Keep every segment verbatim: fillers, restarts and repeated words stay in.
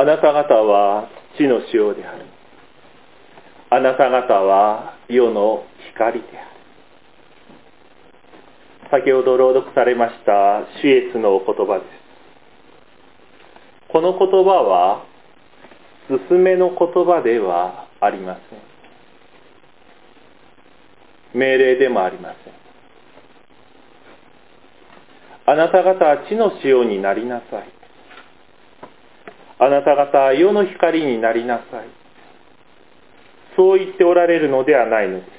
あなた方は地の塩である。あなた方は世の光である。先ほど朗読されましたシエツのお言葉です。この言葉は勧めの言葉ではありません。命令でもありません。あなた方は地の塩になりなさい。あなた方は世の光になりなさい。そう言っておられるのではないのです。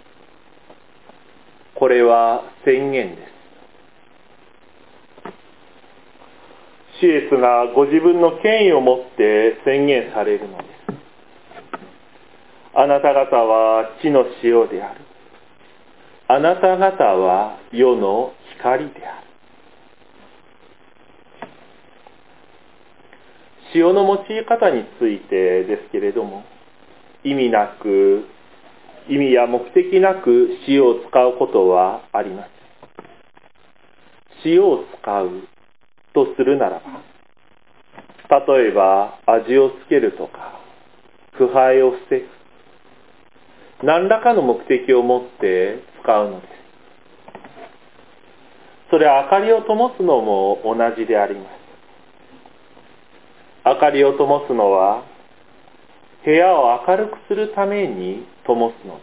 これは宣言です。シエスがご自分の権威を持って宣言されるのです。あなた方は地の塩である。あなた方は世の光である。塩の用い方についてですけれども、意味なく、意味や目的なく塩を使うことはありません。塩を使うとするならば、例えば味をつけるとか、腐敗を防ぐ、何らかの目的を持って使うのです。それは明かりを灯すのも同じであります。明かりを灯すのは部屋を明るくするために灯すのです。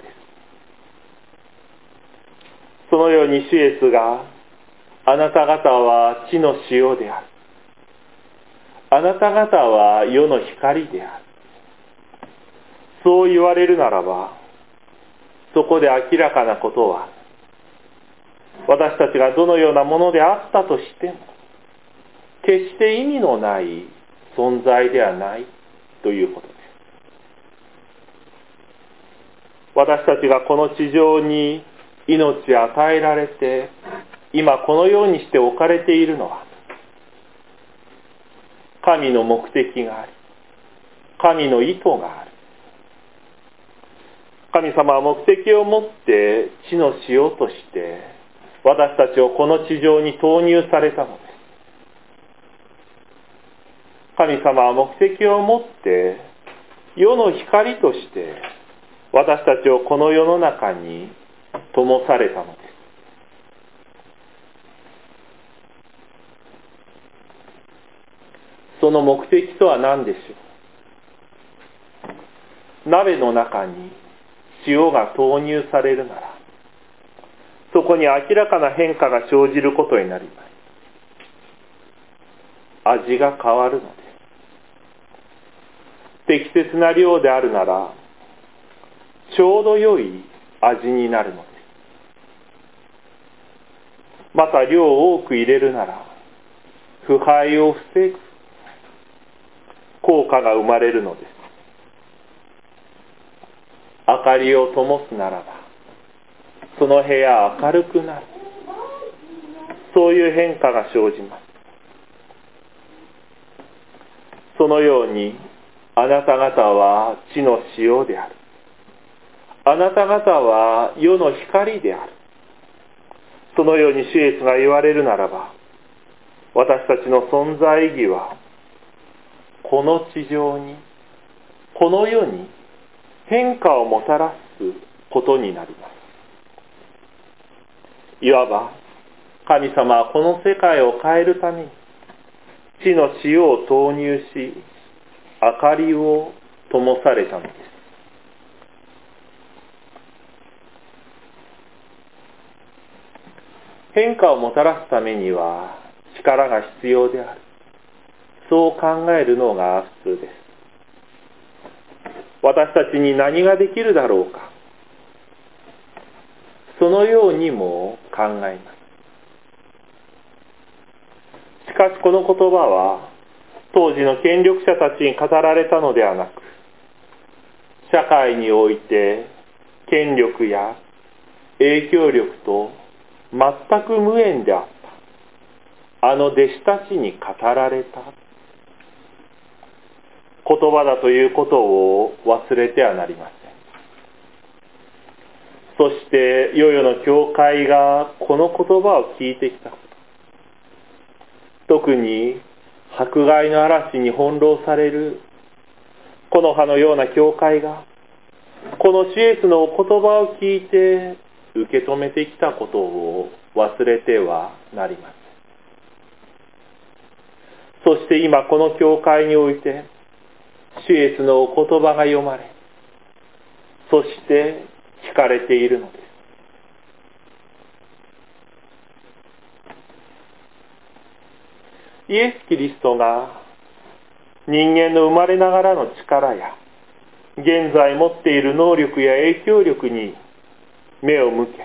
そのように主イエスがあなた方は地の塩である。あなた方は世の光である。そう言われるならば、そこで明らかなことは、私たちがどのようなものであったとしても、決して意味のない存在ではないということです。私たちがこの地上に命を与えられて、今このようにして置かれているのは、神の目的があり、神の意図がある。神様は目的を持って地の塩として私たちをこの地上に投入されたのです。神様は目的を持って世の光として私たちをこの世の中に灯されたのです。その目的とは何でしょう。鍋の中に塩が投入されるなら、そこに明らかな変化が生じることになります。味が変わるのです。適切な量であるなら、ちょうど良い味になるのです。また量を多く入れるなら、腐敗を防ぐ効果が生まれるのです。明かりを灯すならば、その部屋は明るくなる。そういう変化が生じます。そのように、あなた方は地の塩である。あなた方は世の光である。そのように主イエスが言われるならば、私たちの存在意義は、この地上に、この世に変化をもたらすことになります。いわば、神様はこの世界を変えるために、地の塩を投入し、明かりを灯されたのです。変化をもたらすためには力が必要である。そう考えるのが普通です。私たちに何ができるだろうか。そのようにも考えます。しかしこの言葉は当時の権力者たちに語られたのではなく、社会において権力や影響力と全く無縁であったあの弟子たちに語られた言葉だということを忘れてはなりません。そして世々の教会がこの言葉を聞いてきたこと、特に迫害の嵐に翻弄されるこの葉のような教会が、この主イエスのお言葉を聞いて受け止めてきたことを忘れてはなりません。そして今この教会において、主イエスのお言葉が読まれ、そして聞かれているのです。イエス・キリストが人間の生まれながらの力や現在持っている能力や影響力に目を向け、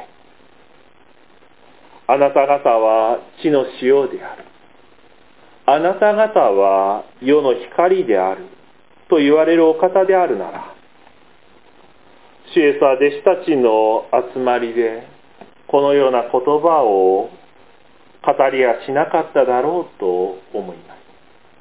あなた方は地の塩である、あなた方は世の光であると言われるお方であるなら、主イエスは弟子たちの集まりでこのような言葉を語りはしなかっただろうと思います。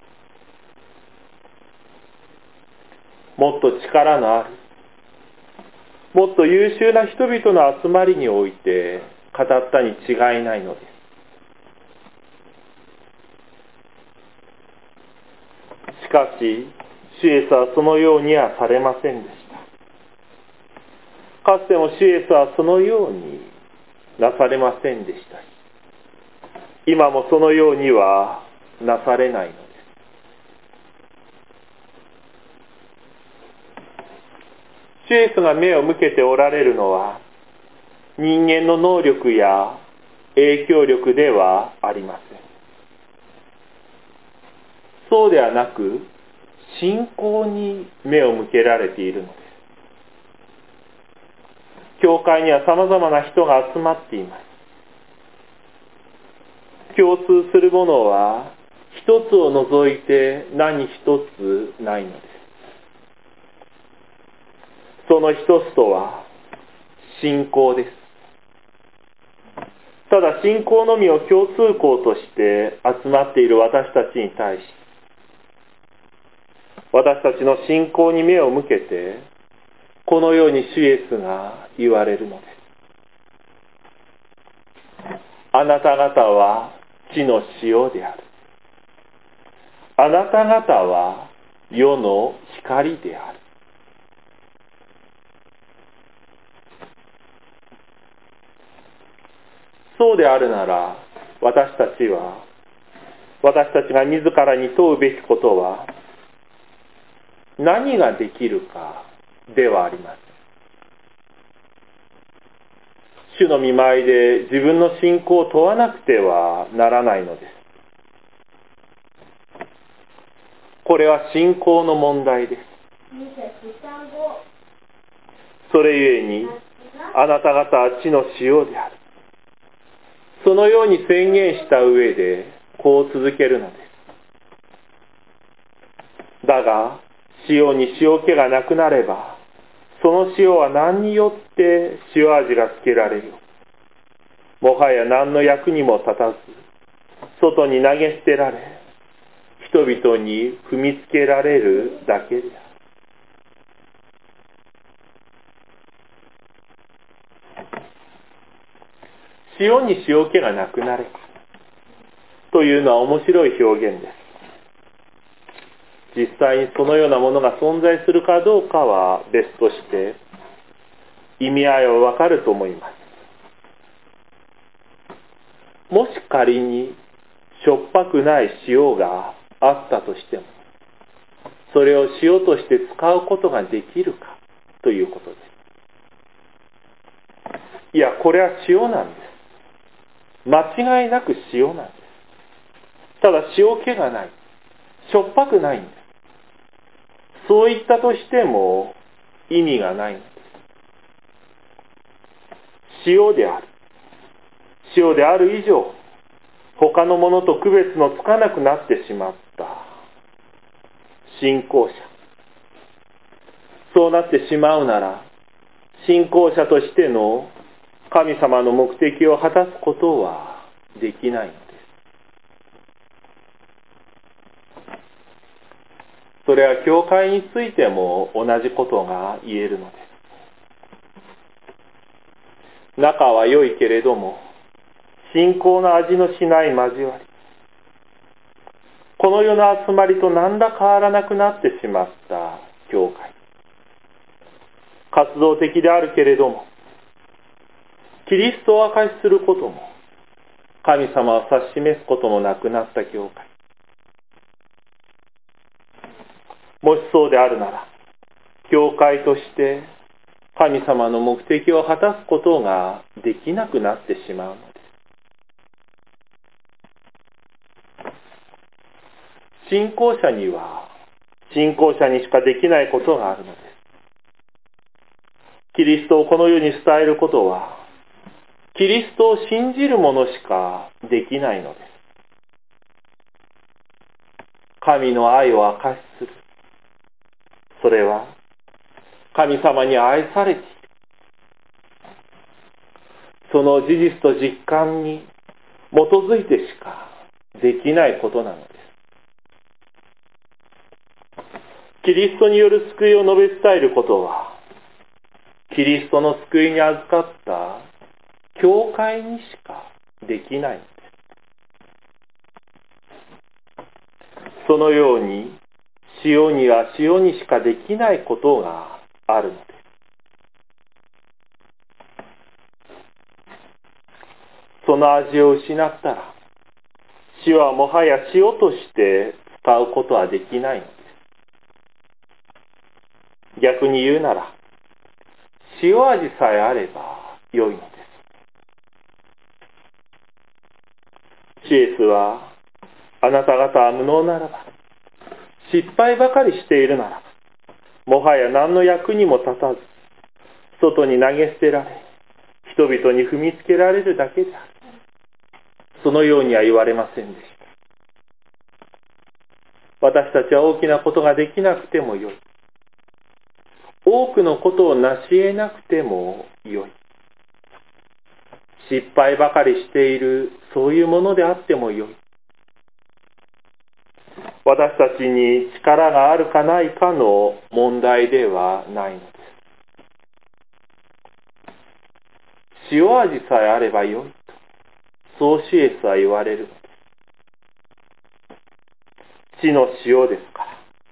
もっと力のある、もっと優秀な人々の集まりにおいて語ったに違いないのです。しかし、主イエスはそのようにはされませんでした。かつても主イエスはそのようになされませんでしたし、今もそのようにはなされないのです。主イエスが目を向けておられるのは、人間の能力や影響力ではありません。そうではなく、信仰に目を向けられているのです。教会には様々な人が集まっています。共通するものは一つを除いて何一つないのです。その一つとは信仰です。ただ信仰のみを共通項として集まっている私たちに対し、私たちの信仰に目を向けてこのように主イエスが言われるのです。あなた方は地の塩である。あなた方は世の光である。そうであるなら、私たちは、私たちが自らに問うべきことは、何ができるかではありません。主の御前で自分の信仰を問わなくてはならないのです。これは信仰の問題です。それゆえに、あなた方は地の塩である。そのように宣言した上で、こう続けるのです。だが、塩に塩気がなくなれば、その塩は何によって塩味がつけられよう。もはや何の役にも立たず、外に投げ捨てられ、人々に踏みつけられるだけである。塩に塩気がなくなればというのは面白い表現です。実際にそのようなものが存在するかどうかは別として、意味合いはわかると思います。もし仮にしょっぱくない塩があったとしても、それを塩として使うことができるかということです。いや、これは塩なんです。間違いなく塩なんです。ただ塩気がない。しょっぱくないんです。そう言ったとしても意味がないのです。塩である。塩である以上、他のものと区別のつかなくなってしまった信仰者。そうなってしまうなら、信仰者としての神様の目的を果たすことはできないのです。それは教会についても同じことが言えるのです。仲は良いけれども、信仰の味のしない交わり。 この世の集まりと何ら変わらなくなってしまった教会。活動的であるけれども、キリストを証しすることも、神様を指し示すこともなくなった教会。もしそうであるなら、教会として神様の目的を果たすことができなくなってしまうのです。信仰者には、信仰者にしかできないことがあるのです。キリストをこの世に伝えることは、キリストを信じる者しかできないのです。神の愛を証しする。それは、神様に愛されている。その事実と実感に基づいてしかできないことなのです。キリストによる救いを述べ伝えることは、キリストの救いに預かった教会にしかできないのです。そのように、塩には塩にしかできないことがあるのです。その味を失ったら、塩はもはや塩として使うことはできないのです。逆に言うなら、塩味さえあれば良いのです。シエスは、あなた方は無能ならば、失敗ばかりしているなら、もはや何の役にも立たず、外に投げ捨てられ、人々に踏みつけられるだけである。そのようには言われませんでした。私たちは大きなことができなくてもよい。多くのことを成し得なくてもよい。失敗ばかりしている、そういうものであってもよい。私たちに力があるかないかの問題ではないのです。塩味さえあればよいと、そうシエスは言われるのです。地の塩ですから。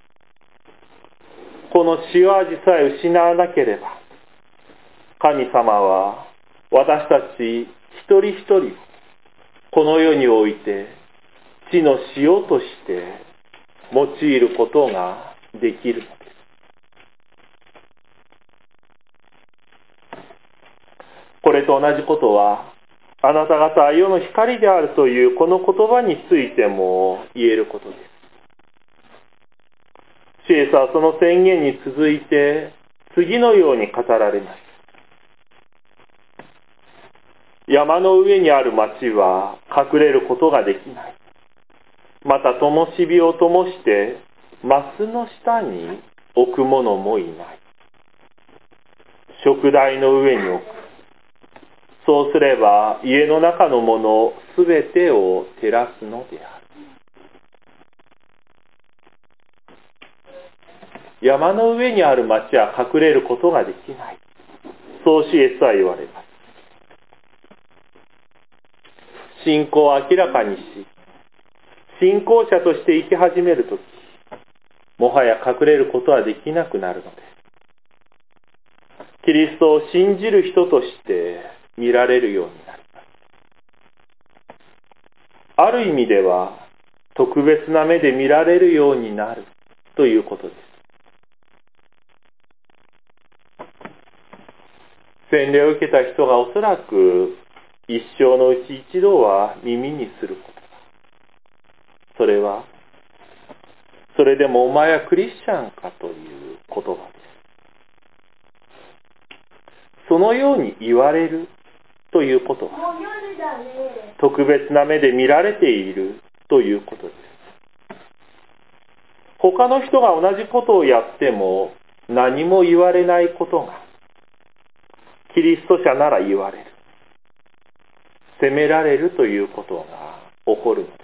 この塩味さえ失わなければ、神様は私たち一人一人、この世において地の塩として用いることができるのです。これと同じことは、あなた方は世の光であるというこの言葉についても言えることです。シエスはその宣言に続いて次のように語られます。山の上にある町は隠れることができない。また灯火を灯してマスの下に置く者もいない。燭台の上に置く。そうすれば家の中のものすべてを照らすのである。山の上にある町は隠れることができない。そうシエスは言われます。信仰を明らかにし、信仰者として生き始めるとき、もはや隠れることはできなくなるのです。キリストを信じる人として見られるようになります。ある意味では、特別な目で見られるようになるということです。洗礼を受けた人がおそらく一生のうち一度は耳にすることだ。それは、それでもお前はクリスチャンかという言葉です。そのように言われるということは、特別な目で見られているということです。他の人が同じことをやっても何も言われないことが、キリスト者なら言われる。責められるということが起こるのです。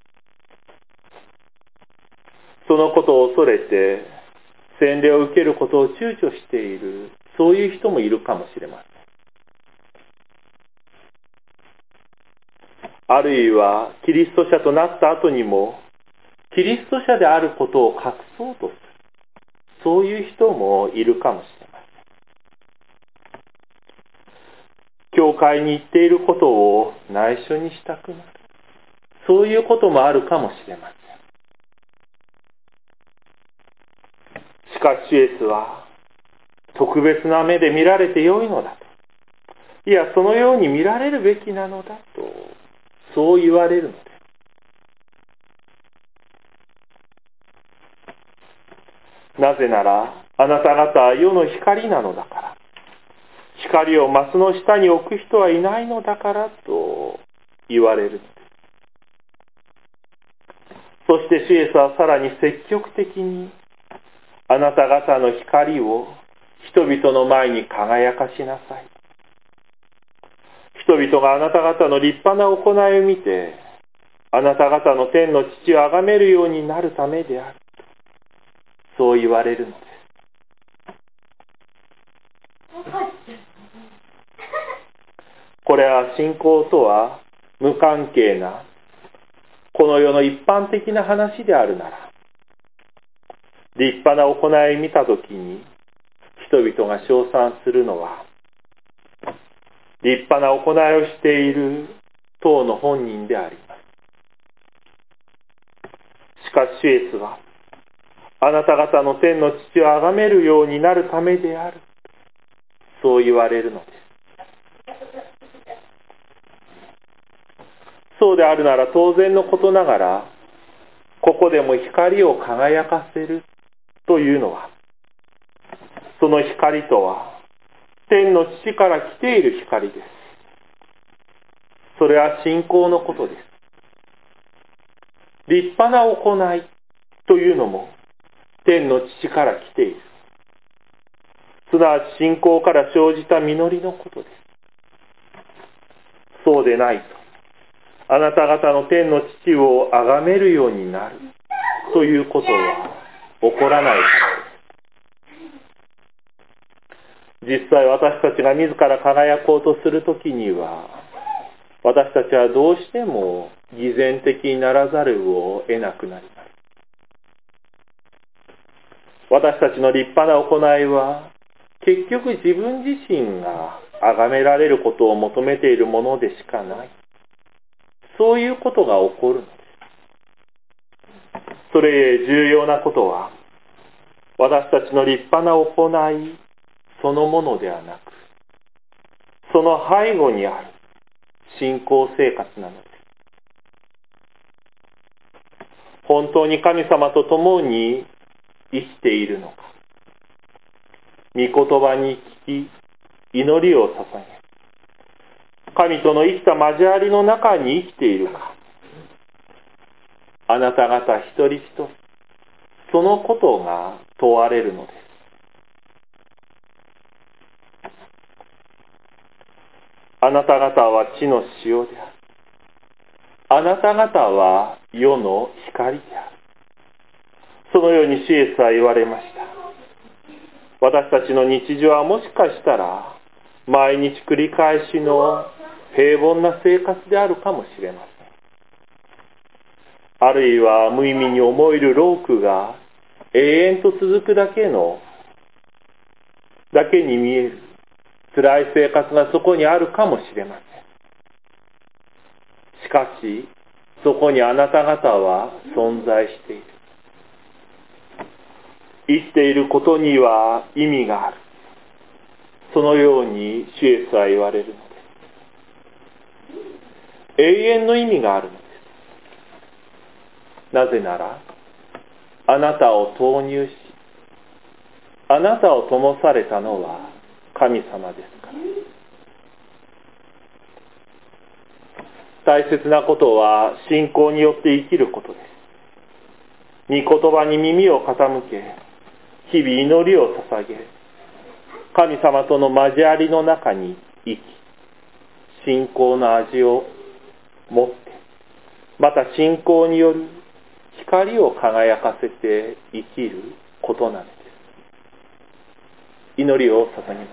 そのことを恐れて洗礼を受けることを躊躇している、そういう人もいるかもしれません。あるいはキリスト者となった後にもキリスト者であることを隠そうとする、そういう人もいるかもしれません。教会に行っていることを内緒にしたくなる、そういうこともあるかもしれません。しかしイエスは特別な目で見られてよいのだと、いやそのように見られるべきなのだと、そう言われるのです。なぜならあなた方は世の光なのだから、光をマスの下に置く人はいないのだからと言われるのです。そして主イエスはさらに積極的に、あなた方の光を人々の前に輝かしなさい。人々があなた方の立派な行いを見て、あなた方の天の父を崇めるようになるためである。そう言われるのです。これは信仰とは無関係な、この世の一般的な話であるなら、立派な行いを見たときに人々が称賛するのは、立派な行いをしている当の本人であります。しかしイエスは、あなた方の天の父を崇めるようになるためである、そう言われるのです。そうであるなら当然のことながら、ここでも光を輝かせるというのは、その光とは天の父から来ている光です。それは信仰のことです。立派な行いというのも天の父から来ている。すなわち信仰から生じた実りのことです。そうでないと、あなた方の天の父を崇めるようになるということは起こらないからです。実際私たちが自ら輝こうとするときには、私たちはどうしても偽善的にならざるを得なくなります。私たちの立派な行いは、結局自分自身が崇められることを求めているものでしかない。そういうことが起こるのです。それゆえ重要なことは、私たちの立派な行いそのものではなく、その背後にある信仰生活なのです。本当に神様と共に生きているのか、御言葉に聞き、祈りを捧げ、神との生きた交わりの中に生きているか、あなた方一人一人、そのことが問われるのです。あなた方は地の塩である。あなた方は世の光である。そのように主イエスは言われました。私たちの日常はもしかしたら毎日繰り返しの平凡な生活であるかもしれません。あるいは無意味に思える労苦が永遠と続くだけのだけに見える辛い生活がそこにあるかもしれません。しかしそこにあなた方は存在している。生きていることには意味がある。そのように主イエスは言われるのです。永遠の意味があるのです。なぜなら、あなたを投入し、あなたを灯されたのは神様ですから。大切なことは信仰によって生きることです。御言葉に耳を傾け、日々祈りを捧げ、神様との交わりの中に生き、信仰の味を持って、また信仰による光を輝かせて生きることなのです。祈りを捧げます。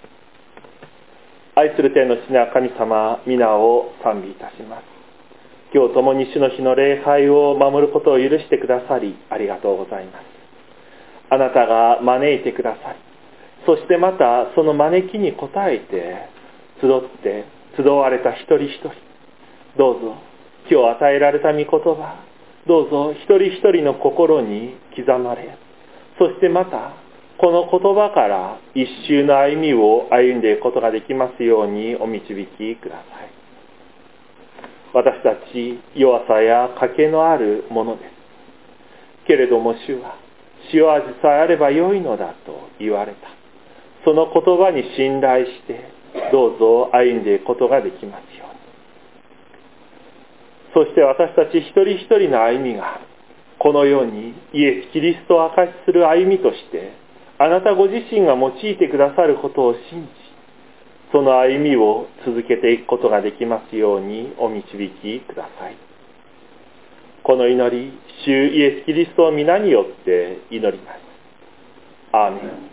愛する天の父な神様、皆を賛美いたします。 今日共に主の日の礼拝を守ることを許してくださりありがとうございます。あなたが招いてくださり、そしてまたその招きに応えて集って集われた一人一人、どうぞ今日与えられた御言葉、どうぞ一人一人の心に刻まれ、そしてまたこの言葉から一周の歩みを歩んでいくことができますようにお導きください。私たち弱さや欠けのあるものです。けれども主は塩味さえあればよいのだと言われた。その言葉に信頼してどうぞ歩んでいくことができますように。そして私たち一人一人の歩みがこのようにイエス・キリストを証しする歩みとしてあなたご自身が用いてくださることを信じ、その歩みを続けていくことができますようにお導きください。この祈り、主イエス・キリストの皆によって祈ります。アーメン。